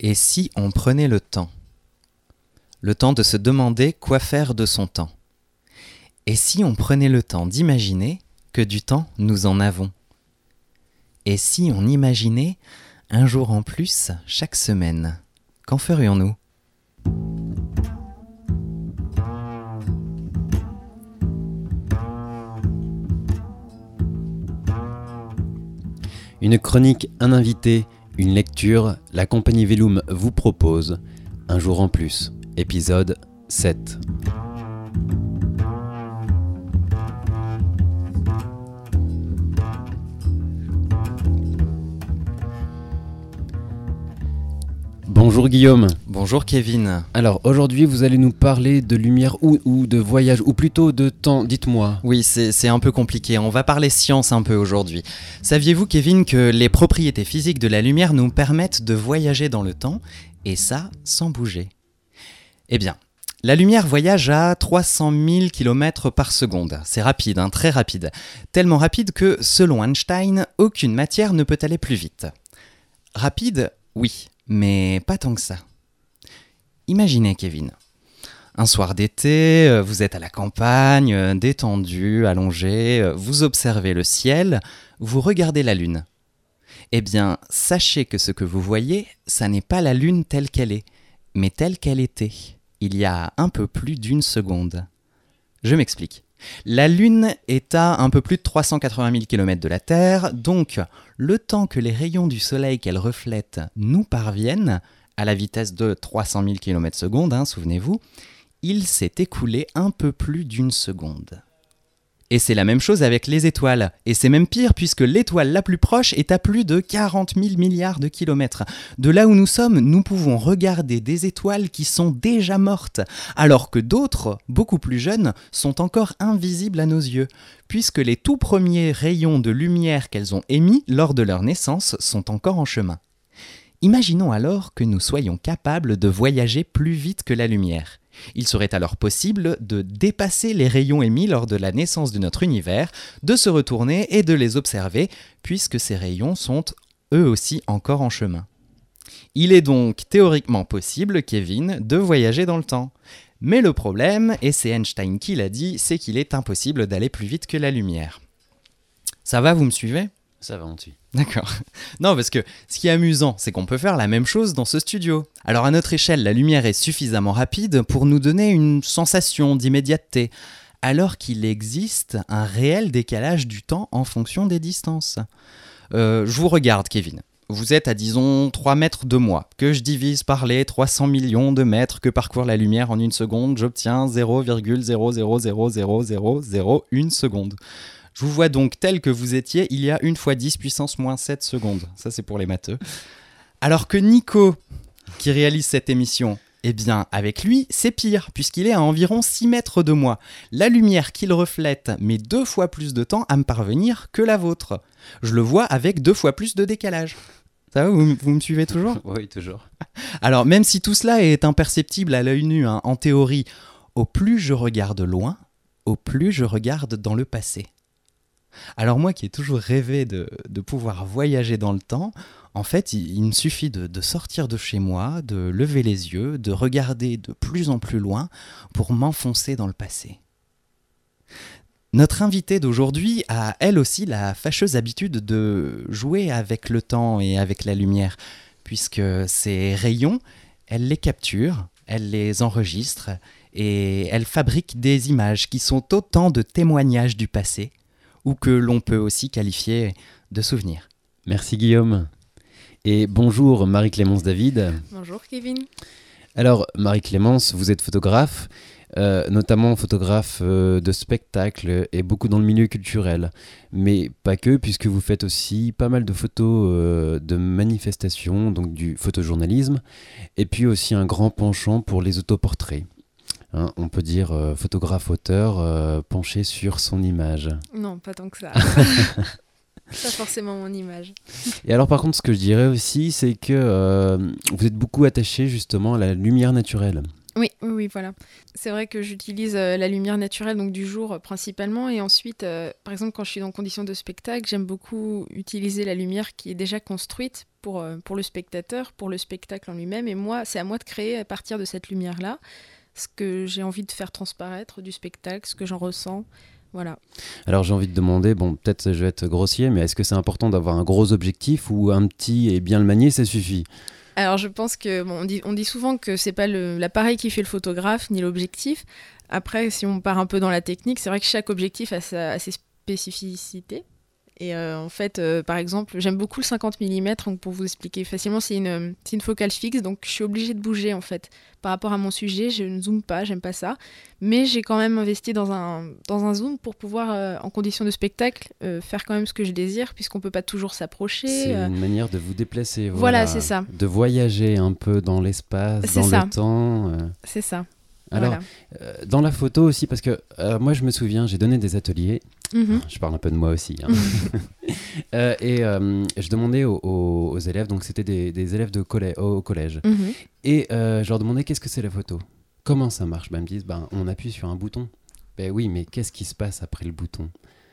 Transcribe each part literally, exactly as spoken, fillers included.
Et si on prenait le temps ? Le temps de se demander quoi faire de son temps. Et si on prenait le temps d'imaginer que du temps nous en avons ? Et si on imaginait un jour en plus chaque semaine ? Qu'en ferions-nous ? Une chronique, un invité, une lecture, la compagnie Velum vous propose Un jour en plus, épisode sept. Bonjour Guillaume. Bonjour Kevin. Alors aujourd'hui vous allez nous parler de lumière ou, ou de voyage ou plutôt de temps, dites-moi. Oui, c'est, c'est un peu compliqué, on va parler science un peu aujourd'hui. Saviez-vous Kevin que les propriétés physiques de la lumière nous permettent de voyager dans le temps, et ça sans bouger ? Eh bien, la lumière voyage à trois cent mille kilomètres par seconde. C'est rapide, hein, très rapide. Tellement rapide que, selon Einstein, aucune matière ne peut aller plus vite. Rapide, oui. Mais pas tant que ça. Imaginez, Kevin, un soir d'été, vous êtes à la campagne, détendu, allongé, vous observez le ciel, vous regardez la lune. Eh bien, sachez que ce que vous voyez, ça n'est pas la lune telle qu'elle est, mais telle qu'elle était, il y a un peu plus d'une seconde. Je m'explique. La Lune est à un peu plus de trois cent quatre-vingt mille kilomètres de la Terre, donc le temps que les rayons du Soleil qu'elle reflète nous parviennent, à la vitesse de trois cent mille kilomètres par seconde, hein, souvenez-vous, il s'est écoulé un peu plus d'une seconde. Et c'est la même chose avec les étoiles, et c'est même pire puisque l'étoile la plus proche est à plus de quarante mille milliards de kilomètres. De là où nous sommes, nous pouvons regarder des étoiles qui sont déjà mortes, alors que d'autres, beaucoup plus jeunes, sont encore invisibles à nos yeux, puisque les tout premiers rayons de lumière qu'elles ont émis lors de leur naissance sont encore en chemin. Imaginons alors que nous soyons capables de voyager plus vite que la lumière. Il serait alors possible de dépasser les rayons émis lors de la naissance de notre univers, de se retourner et de les observer, puisque ces rayons sont eux aussi encore en chemin. Il est donc théoriquement possible, Kevin, de voyager dans le temps. Mais le problème, et c'est Einstein qui l'a dit, c'est qu'il est impossible d'aller plus vite que la lumière. Ça va, vous me suivez ? Ça va, on suit. D'accord. Non, parce que ce qui est amusant, c'est qu'on peut faire la même chose dans ce studio. Alors à notre échelle, la lumière est suffisamment rapide pour nous donner une sensation d'immédiateté, alors qu'il existe un réel décalage du temps en fonction des distances. Euh, je vous regarde, Kevin. Vous êtes à, disons, trois mètres de moi, que je divise par les trois cents millions de mètres que parcourt la lumière en une seconde, j'obtiens zéro virgule zéro zéro zéro zéro zéro zéro une seconde. Je vous vois donc tel que vous étiez il y a une fois dix puissance moins sept secondes. Ça, c'est pour les matheux. Alors que Nico, qui réalise cette émission, eh bien, avec lui, c'est pire, puisqu'il est à environ six mètres de moi. La lumière qu'il reflète met deux fois plus de temps à me parvenir que la vôtre. Je le vois avec deux fois plus de décalage. Ça va, vous, vous me suivez toujours ? Oui, toujours. Alors, même si tout cela est imperceptible à l'œil nu, hein, en théorie, au plus je regarde loin, au plus je regarde dans le passé. Alors moi qui ai toujours rêvé de, de pouvoir voyager dans le temps, en fait il, il me suffit de, de sortir de chez moi, de lever les yeux, de regarder de plus en plus loin pour m'enfoncer dans le passé. Notre invitée d'aujourd'hui a elle aussi la fâcheuse habitude de jouer avec le temps et avec la lumière, puisque ces rayons, elle les capture, elle les enregistre et elle fabrique des images qui sont autant de témoignages du passé, ou que l'on peut aussi qualifier de souvenirs. Merci Guillaume. Et bonjour Marie-Clémence David. Bonjour Kevin. Alors Marie-Clémence, vous êtes photographe, euh, notamment photographe euh, de spectacles et beaucoup dans le milieu culturel. Mais pas que, puisque vous faites aussi pas mal de photos euh, de manifestations, donc du photojournalisme, et puis aussi un grand penchant pour les autoportraits. Hein, on peut dire euh, photographe-auteur euh, penché sur son image. Non, pas tant que ça. Pas forcément mon image. Et alors par contre, ce que je dirais aussi, c'est que euh, vous êtes beaucoup attaché justement à la lumière naturelle. Oui, oui, oui, voilà. C'est vrai que j'utilise euh, la lumière naturelle, donc du jour euh, principalement, et ensuite, euh, par exemple, quand je suis en condition de spectacle, j'aime beaucoup utiliser la lumière qui est déjà construite pour, euh, pour le spectateur, pour le spectacle en lui-même, et moi, c'est à moi de créer à partir de cette lumière-là ce que j'ai envie de faire transparaître du spectacle, ce que j'en ressens, voilà. Alors j'ai envie de demander, bon peut-être je vais être grossier, mais est-ce que c'est important d'avoir un gros objectif ou un petit et bien le manier, ça suffit? Alors je pense que bon, on dit, on dit souvent que c'est pas le, l'appareil qui fait le photographe ni l'objectif. Après, si on part un peu dans la technique, c'est vrai que chaque objectif a, sa, a ses spécificités. Et euh, en fait, euh, par exemple, j'aime beaucoup le cinquante millimètres, donc pour vous expliquer facilement, c'est une, c'est une focale fixe, donc je suis obligée de bouger en fait. Par rapport à mon sujet, je ne zoome pas, j'aime pas ça. Mais j'ai quand même investi dans un, dans un zoom pour pouvoir, euh, en condition de spectacle, euh, faire quand même ce que je désire, puisqu'on peut pas toujours s'approcher. C'est euh. une manière de vous déplacer. Voilà, Voilà, c'est ça. De voyager un peu dans l'espace, C'est dans ça. le temps. euh. C'est ça. Alors, Voilà. euh, dans la photo aussi, parce que euh, moi je me souviens, j'ai donné des ateliers. Mhm. Je parle un peu de moi aussi. Hein. Euh, et euh, je demandais aux, aux- aux élèves, donc c'était des, des élèves de collè- au collège, Mhm. et euh, je leur demandais qu'est-ce que c'est la photo, comment ça marche. Ben, ils me disent, ben, on appuie sur un bouton. Ben oui, mais qu'est-ce qui se passe après le bouton?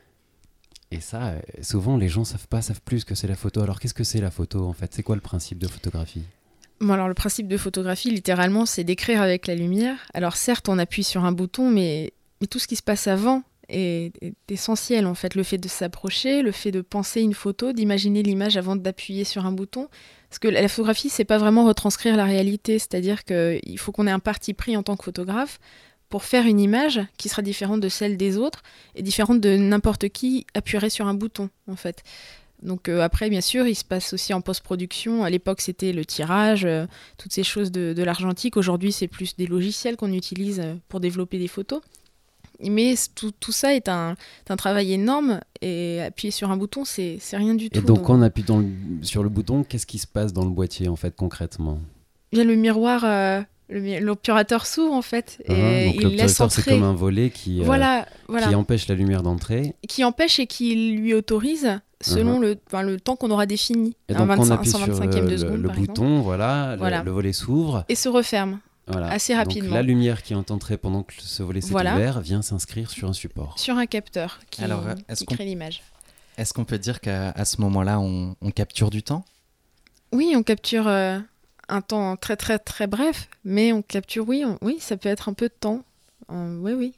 Et ça, euh, souvent les gens savent pas, savent plus ce que c'est la photo. Alors qu'est-ce que c'est la photo en fait? C'est quoi le principe de photographie? Bon, alors le principe de photographie, littéralement, c'est d'écrire avec la lumière. Alors certes, on appuie sur un bouton, mais, mais tout ce qui se passe avant est, est essentiel, en fait. Le fait de s'approcher, le fait de penser une photo, d'imaginer l'image avant d'appuyer sur un bouton. Parce que la photographie, c'est pas vraiment retranscrire la réalité. C'est-à-dire qu'il faut qu'on ait un parti pris en tant que photographe pour faire une image qui sera différente de celle des autres et différente de n'importe qui appuierait sur un bouton, en fait. Donc euh, après, bien sûr, il se passe aussi en post-production. À l'époque, c'était le tirage, euh, toutes ces choses de, de l'argentique. Aujourd'hui, c'est plus des logiciels qu'on utilise euh, pour développer des photos. Mais c- tout, tout ça est un, est un travail énorme. Et appuyer sur un bouton, c'est, c'est rien du Et tout. donc Donc, quand on appuie dans le- sur le bouton, qu'est-ce qui se passe dans le boîtier en fait concrètement? il y a le miroir, euh, le mi- l'obturateur s'ouvre en fait. Et Hein, donc il laisse l'obturateur, c'est entrer. comme un volet qui, euh, Voilà, voilà. qui empêche la lumière d'entrer. Qui empêche et qui lui autorise selon le, enfin, le temps qu'on aura défini. Et Un donc quand on vingt-cinq appuie sur cent vingt-cinquième le, de seconde, le par bouton, exemple. voilà, le- Voilà. Le, volet s'ouvre. Et se referme. Voilà. Assez rapidement. Donc la lumière qui est entrée pendant que ce volet s'est Voilà. ouvert vient s'inscrire sur un support. Sur un capteur qui, Alors, euh, est-ce qui qu'on- crée l'image. Est-ce qu'on peut dire qu'à à ce moment-là, on, on capture du temps? Oui, on capture euh, un temps très très très bref, mais on capture, oui, on- oui, ça peut être un peu de temps. Euh, oui, oui.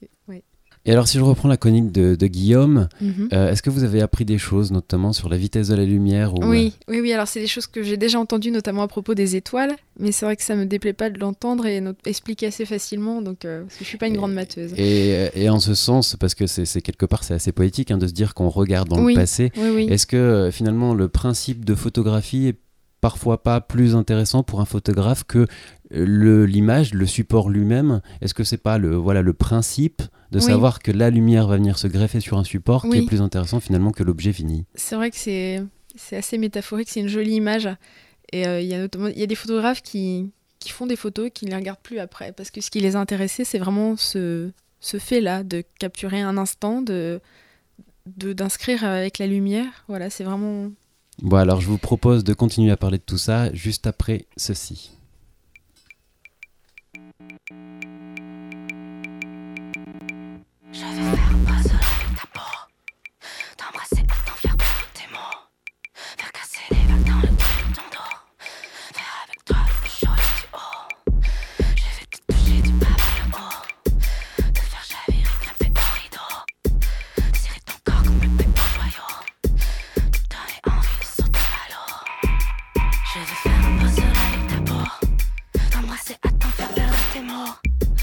Et alors si je reprends la chronique de, de Guillaume, Mhm. euh, est-ce que vous avez appris des choses, notamment sur la vitesse de la lumière ou, Oui, oui, oui. Alors c'est des choses que j'ai déjà entendues, notamment à propos des étoiles, mais c'est vrai que ça me déplaît pas de l'entendre et not- expliquer assez facilement, donc euh, parce que je suis pas une Et- grande matheuse. Et, et en ce sens, parce que c'est c'est quelque part c'est assez poétique hein, de se dire qu'on regarde dans Oui. le passé, Oui, oui. est-ce que euh, finalement le principe de photographie est parfois pas plus intéressant pour un photographe que euh, le- l'image, le support lui-même? Est-ce que c'est pas le, voilà, le principe de Oui. savoir que la lumière va venir se greffer sur un support qui Oui. est plus intéressant finalement que l'objet fini? C'est vrai que c'est c'est assez métaphorique, c'est une jolie image. Et euh, il y a notamment il y a des photographes qui, qui font des photos et qui ne les regardent plus après. Parce que ce qui les a intéressés, c'est vraiment ce, ce fait-là, de capturer un instant, de, de, d'inscrire avec la lumière. Voilà, c'est vraiment... Bon alors je vous propose de continuer à parler de tout ça juste après ceci. Je vais faire un puzzle avec ta peau, t'embrasser et t'en faire perdre tes mots, faire casser les vagues dans le cul de ton dos, faire avec toi le plus chaud et du haut. Je vais te toucher du bas vers le haut, te faire chavirer, grimper au rideau, tirer ton corps comme le bec au joyau, te donner envie de sauter à l'eau. Je vais faire un puzzle avec ta peau, t'embrasser à t'en faire perdre tes mots,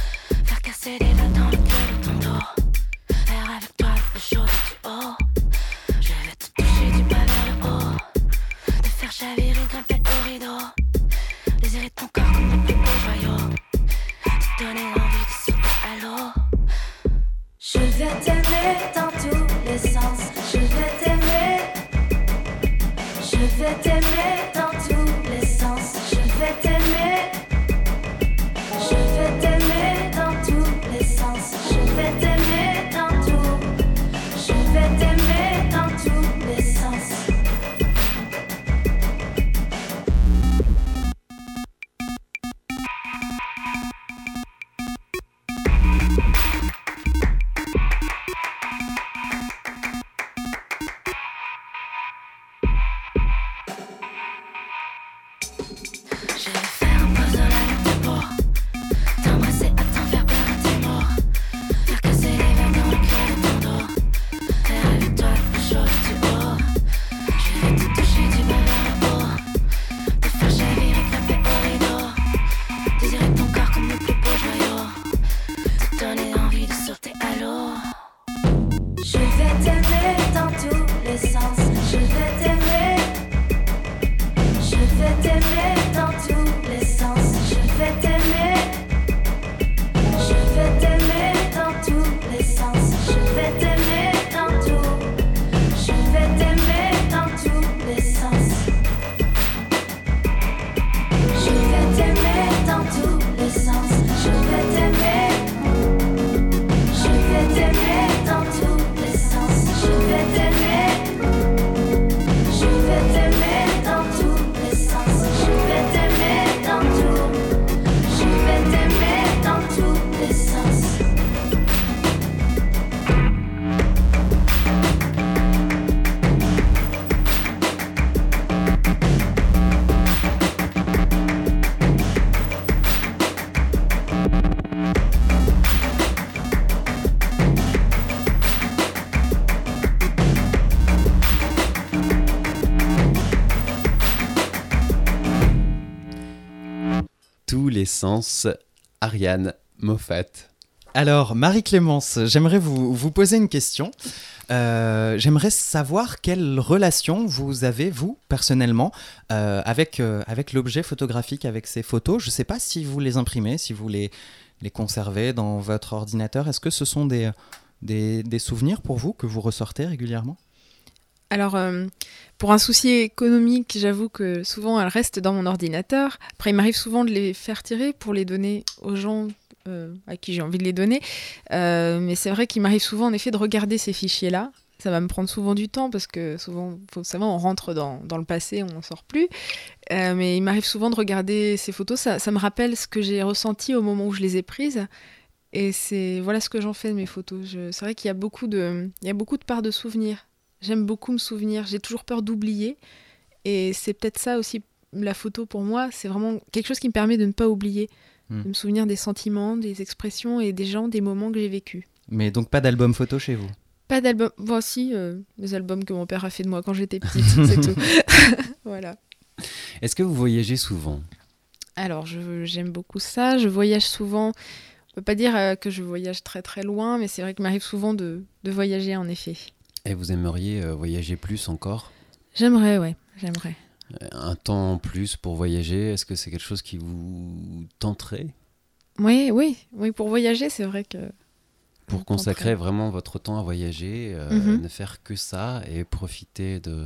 tous les sens. Ariane Moffat. Alors, Marie-Clémence, j'aimerais vous, vous poser une question. Euh, j'aimerais savoir quelle relation vous avez, vous, personnellement, euh, avec, euh, avec l'objet photographique, avec ces photos. Je ne sais pas si vous les imprimez, si vous les, les conservez dans votre ordinateur. Est-ce que ce sont des, des, des souvenirs pour vous que vous ressortez régulièrement ? Alors, euh, pour un souci économique, j'avoue que souvent, elles restent dans mon ordinateur. Après, il m'arrive souvent de les faire tirer pour les donner aux gens euh, à qui j'ai envie de les donner. Euh, mais c'est vrai qu'il m'arrive souvent, en effet, de regarder ces fichiers-là. Ça va me prendre souvent du temps parce que souvent, il faut savoir, on rentre dans, dans le passé, on n'en sort plus. Euh, mais il m'arrive souvent de regarder ces photos. Ça, ça me rappelle ce que j'ai ressenti au moment où je les ai prises. Et c'est voilà ce que j'en fais de mes photos. Je, c'est vrai qu'il y a beaucoup de, il y a beaucoup de parts de souvenirs. J'aime beaucoup me souvenir, j'ai toujours peur d'oublier. Et c'est peut-être ça aussi, la photo pour moi, c'est vraiment quelque chose qui me permet de ne pas oublier. Mmh. De me souvenir des sentiments, des expressions et des gens, des moments que j'ai vécus. Mais donc pas d'album photo chez vous ? Pas d'album, voici euh, les albums que mon père a fait de moi quand j'étais petite, c'est tout. Voilà. Est-ce que vous voyagez souvent ? Alors, je, j'aime beaucoup ça, je voyage souvent. On peut pas dire euh, que je voyage très très loin, mais c'est vrai qu'il m'arrive souvent de, de voyager en effet. Et vous aimeriez euh, voyager plus encore ? J'aimerais, ouais, j'aimerais. Un temps en plus pour voyager, est-ce que c'est quelque chose qui vous tenterait ? Oui, oui, oui, pour voyager, c'est vrai que... Pour consacrer vraiment votre temps à voyager, euh, mm-hmm. ne faire que ça et profiter de,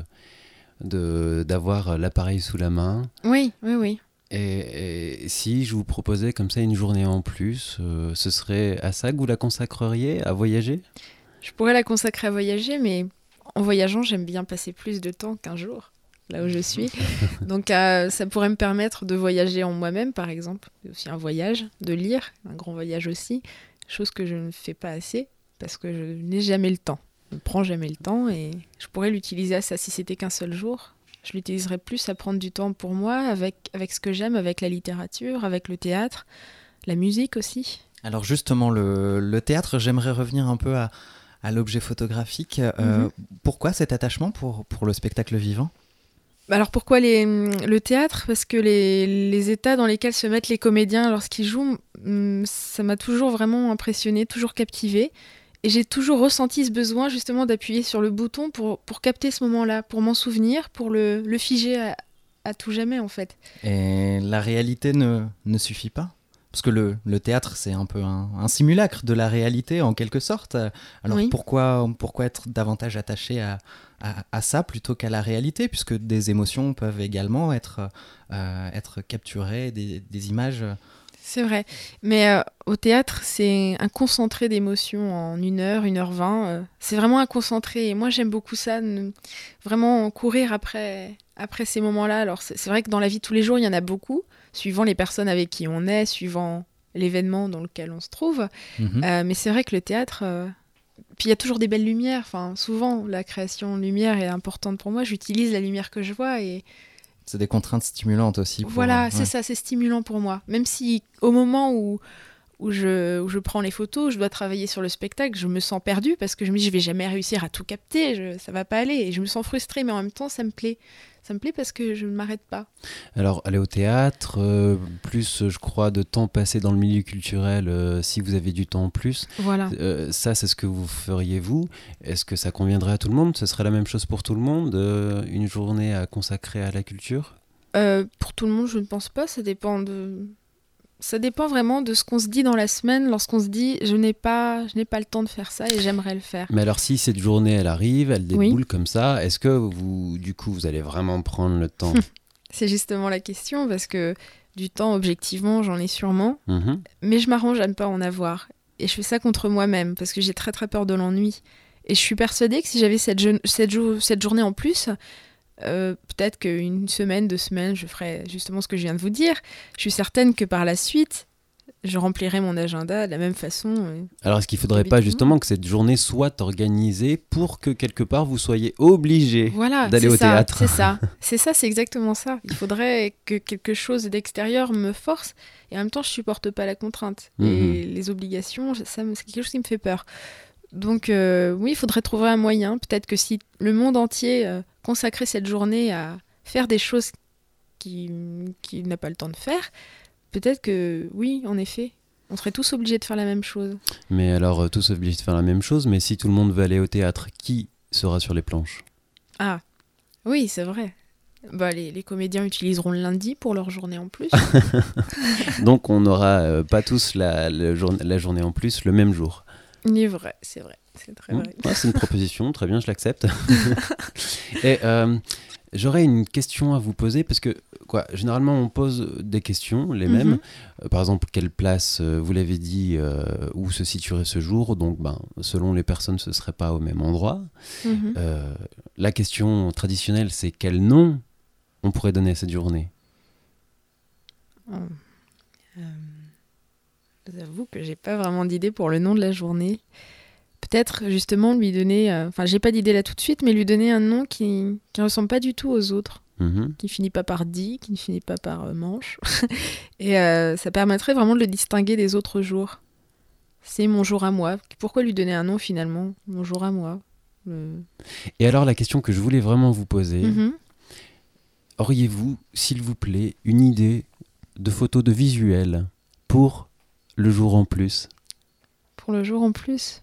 de, d'avoir l'appareil sous la main. Oui, oui, oui. Et, et si je vous proposais comme ça une journée en plus, euh, ce serait à ça que vous la consacreriez, à voyager ? Je pourrais la consacrer à voyager, mais en voyageant, j'aime bien passer plus de temps qu'un jour, là où je suis. Donc euh, ça pourrait me permettre de voyager en moi-même, par exemple. C'est aussi un voyage, de lire, un grand voyage aussi, chose que je ne fais pas assez, parce que je n'ai jamais le temps. Je ne prends jamais le temps, et je pourrais l'utiliser à ça si c'était qu'un seul jour. Je l'utiliserais plus à prendre du temps pour moi, avec, avec ce que j'aime, avec la littérature, avec le théâtre, la musique aussi. Alors justement, le, le théâtre, j'aimerais revenir un peu à... à l'objet photographique. Euh, mm-hmm. Pourquoi cet attachement pour, pour le spectacle vivant ? Alors pourquoi les, le théâtre ? Parce que les, les états dans lesquels se mettent les comédiens lorsqu'ils jouent, ça m'a toujours vraiment impressionnée, toujours captivée. Et j'ai toujours ressenti ce besoin justement d'appuyer sur le bouton pour, pour capter ce moment-là, pour m'en souvenir, pour le, le figer à, à tout jamais en fait. Et la réalité ne, ne suffit pas ? Parce que le, le théâtre, c'est un peu un, un simulacre de la réalité, en quelque sorte. Alors oui. pourquoi, pourquoi être davantage attaché à, à, à ça plutôt qu'à la réalité ? Puisque des émotions peuvent également être, euh, être capturées, des, des images... C'est vrai. Mais euh, au théâtre, c'est un concentré d'émotions en une heure, une heure vingt. Euh, c'est vraiment un concentré. Et moi, j'aime beaucoup ça, ne, vraiment courir après, après ces moments-là. Alors, c'est, c'est vrai que dans la vie de tous les jours, il y en a beaucoup, suivant les personnes avec qui on est, suivant l'événement dans lequel on se trouve. Mmh. Euh, mais c'est vrai que le théâtre... Euh... Puis il y a toujours des belles lumières. Enfin, souvent, la création de lumière est importante pour moi. J'utilise la lumière que je vois et... C'est des contraintes stimulantes aussi. Pour... Voilà, ouais. c'est ça, c'est stimulant pour moi. Même si au moment où, où, je, où je prends les photos, je dois travailler sur le spectacle, je me sens perdue parce que je me dis je vais jamais réussir à tout capter, je, ça va pas aller. Et je me sens frustrée, mais en même temps, ça me plaît. Ça me plaît parce que je ne m'arrête pas. Alors, aller au théâtre, euh, plus, je crois, de temps passé dans le milieu culturel, euh, si vous avez du temps en plus. Voilà. Euh, ça, c'est ce que vous feriez, vous. Est-ce que ça conviendrait à tout le monde ? Ce serait la même chose pour tout le monde, euh, une journée à consacrer à la culture ? euh, Pour tout le monde, je ne pense pas. Ça dépend de... Ça dépend vraiment de ce qu'on se dit dans la semaine lorsqu'on se dit je n'ai pas, je n'ai pas le temps de faire ça et j'aimerais le faire. Mais alors si cette journée elle arrive, elle déboule oui. comme ça, est-ce que vous, du coup vous allez vraiment prendre le temps ? C'est justement la question parce que du temps objectivement j'en ai sûrement, mm-hmm. mais je m'arrange à ne pas en avoir. Et je fais ça contre moi-même parce que j'ai très très peur de l'ennui. Et je suis persuadée que si j'avais cette, je- cette, jo- cette journée en plus... Euh, peut-être qu'une semaine, deux semaines, je ferai justement ce que je viens de vous dire. Je suis certaine que par la suite, je remplirai mon agenda de la même façon. Euh, Alors, est-ce qu'il ne faudrait pas justement que cette journée soit organisée pour que quelque part vous soyez obligé voilà, d'aller c'est au ça, théâtre ? C'est ça, c'est ça, c'est exactement ça. Il faudrait que quelque chose d'extérieur me force et en même temps, je ne supporte pas la contrainte. Mmh. Et les obligations, ça, c'est quelque chose qui me fait peur. Donc euh, oui, il faudrait trouver un moyen. Peut-être que si le monde entier euh, consacrait cette journée à faire des choses qu'il qui n'a pas le temps de faire, peut-être que oui, en effet, on serait tous obligés de faire la même chose. Mais alors, euh, tous obligés de faire la même chose, mais si tout le monde veut aller au théâtre, qui sera sur les planches ? Ah, oui, c'est vrai. Bah, les, les comédiens utiliseront le lundi pour leur journée en plus. Donc on n'aura euh, pas tous la, la, jour- la journée en plus le même jour. Il est vrai, c'est vrai, c'est très Mmh. vrai. Ouais, c'est une proposition, très bien, je l'accepte. Et euh, j'aurais une question à vous poser, parce que quoi, généralement on pose des questions, les mêmes. Mhm. Euh, par exemple, quelle place, euh, vous l'avez dit, euh, où se situerait ce jour. Donc ben, selon les personnes, ce ne serait pas au même endroit. Mhm. Euh, la question traditionnelle, c'est quel nom on pourrait donner à cette journée ? Oh. Euh, je vous avoue que j'ai pas vraiment d'idée pour le nom de la journée. Peut-être justement lui donner, euh, enfin j'ai pas d'idée là tout de suite, mais lui donner un nom qui qui ressemble pas du tout aux autres, Mhm. qui finit pas par di, qui ne finit pas par euh, manche, et euh, ça permettrait vraiment de le distinguer des autres jours. C'est mon jour à moi. Pourquoi lui donner un nom finalement ? Mon jour à moi. Le- Et alors la question que je voulais vraiment vous poser, Mhm. auriez-vous, s'il vous plaît, une idée de photo de visuel pour le jour en plus ? Pour le jour en plus.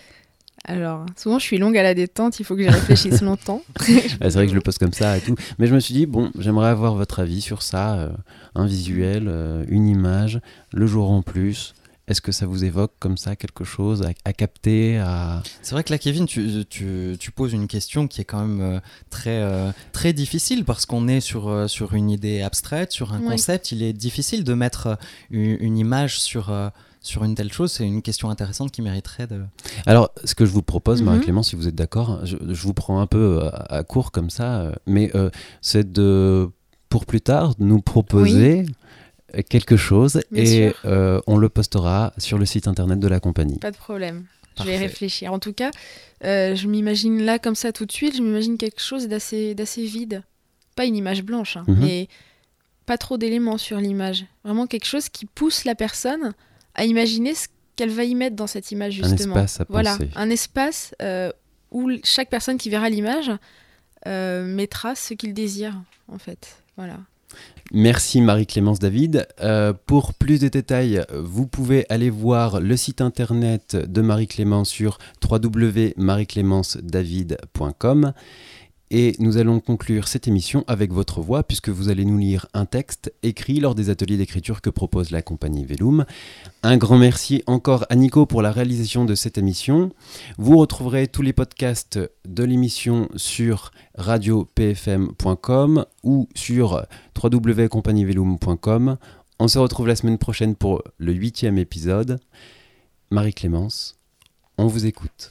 Alors, souvent je suis longue à la détente, il faut que j'y réfléchisse longtemps. Ah, c'est vrai que je le pose comme ça et tout. Mais je me suis dit, bon, j'aimerais avoir votre avis sur ça. euh, un visuel, euh, une image, le jour en plus. Est-ce que ça vous évoque comme ça quelque chose à, à capter à... C'est vrai que là, Kevin, tu, tu, tu poses une question qui est quand même euh, très, euh, très difficile parce qu'on est sur, euh, sur une idée abstraite, sur un Oui. concept. Il est difficile de mettre euh, une, une image sur, euh, sur une telle chose. C'est une question intéressante qui mériterait de... Alors, ce que je vous propose, Mhm. Marie-Clémence, si vous êtes d'accord, je, je vous prends un peu à, à court comme ça, euh, mais euh, c'est de, pour plus tard, nous proposer quelque chose Bien et sûr. euh, on le postera sur le site internet de la compagnie. Pas de problème. Je vais Parfait. réfléchir. En tout cas, euh, je m'imagine là comme ça tout de suite, je m'imagine quelque chose d'assez, d'assez vide. Pas une image blanche, hein, Mhm. mais pas trop d'éléments sur l'image. Vraiment quelque chose qui pousse la personne à imaginer ce qu'elle va y mettre dans cette image Un justement. espace à Voilà, penser. un espace euh, où l- chaque personne qui verra l'image euh, mettra ce qu'il désire en fait. Voilà. Merci Marie-Clémence David. Euh, pour plus de détails, vous pouvez aller voir le site internet de Marie-Clémence sur w w w point marie clémence david point com. Et nous allons conclure cette émission avec votre voix, puisque vous allez nous lire un texte écrit lors des ateliers d'écriture que propose la compagnie Vellum. Un grand merci encore à Nico pour la réalisation de cette émission. Vous retrouverez tous les podcasts de l'émission sur radio p f m point com ou sur w w w point compagnie vellum point com. On se retrouve la semaine prochaine pour le huitième épisode. Marie-Clémence, on vous écoute.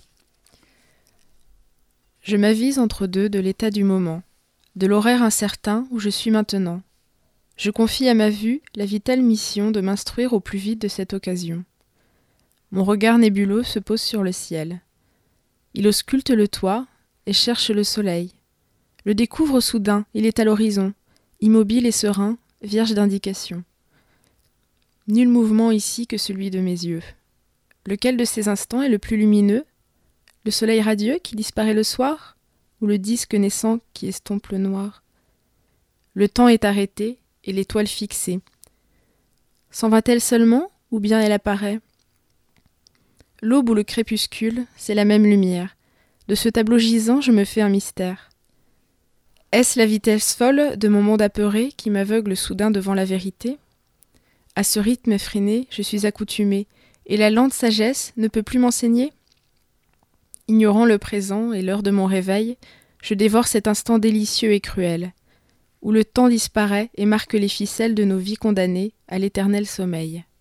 Je m'avise entre deux de l'état du moment, de l'horaire incertain où je suis maintenant. Je confie à ma vue la vitale mission de m'instruire au plus vite de cette occasion. Mon regard nébuleux se pose sur le ciel. Il ausculte le toit et cherche le soleil. Le découvre soudain, il est à l'horizon, immobile et serein, vierge d'indications. Nul mouvement ici que celui de mes yeux. Lequel de ces instants est le plus lumineux ? Le soleil radieux qui disparaît le soir, ou le disque naissant qui estompe le noir ? Le temps est arrêté et l'étoile fixée. S'en va-t-elle seulement, ou bien elle apparaît ? L'aube ou le crépuscule, c'est la même lumière. De ce tableau gisant, je me fais un mystère. Est-ce la vitesse folle de mon monde apeuré qui m'aveugle soudain devant la vérité ? À ce rythme effréné, je suis accoutumée, et la lente sagesse ne peut plus m'enseigner ? Ignorant le présent et l'heure de mon réveil, je dévore cet instant délicieux et cruel, où le temps disparaît et marque les ficelles de nos vies condamnées à l'éternel sommeil.